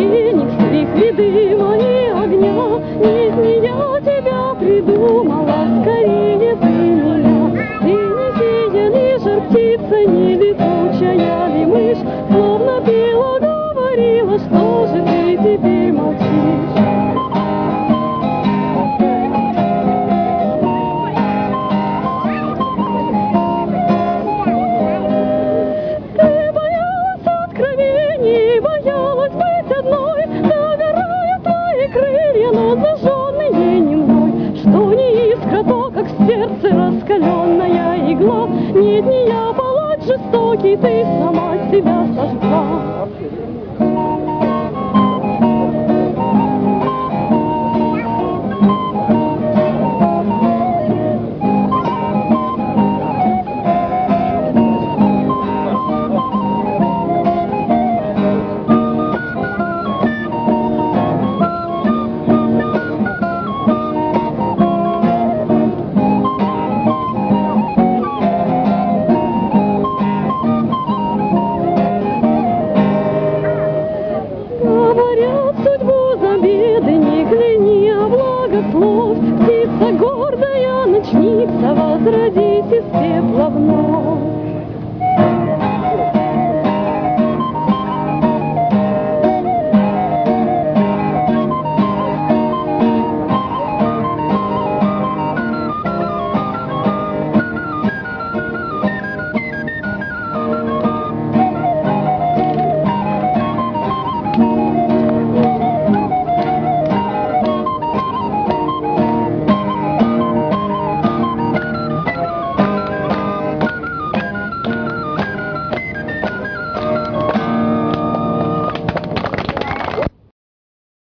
ступенек своих виды мои огня. Не я тебя придумала, скорее ты меня. Ты не фея, ни жар птица, ни летучая ли мышь, словно пела, говорила, что же ты теперь молчишь. Боялась быть одной, догорают твои крылья, но зажженные не мной. Что не искра, то как в сердце раскаленная игла. Нет, не я палач жестокий, ты сама себя сожгла. Судьбу за беды не кляни, а благословь. Птица гордая, ночница, возродись из пепла вновь.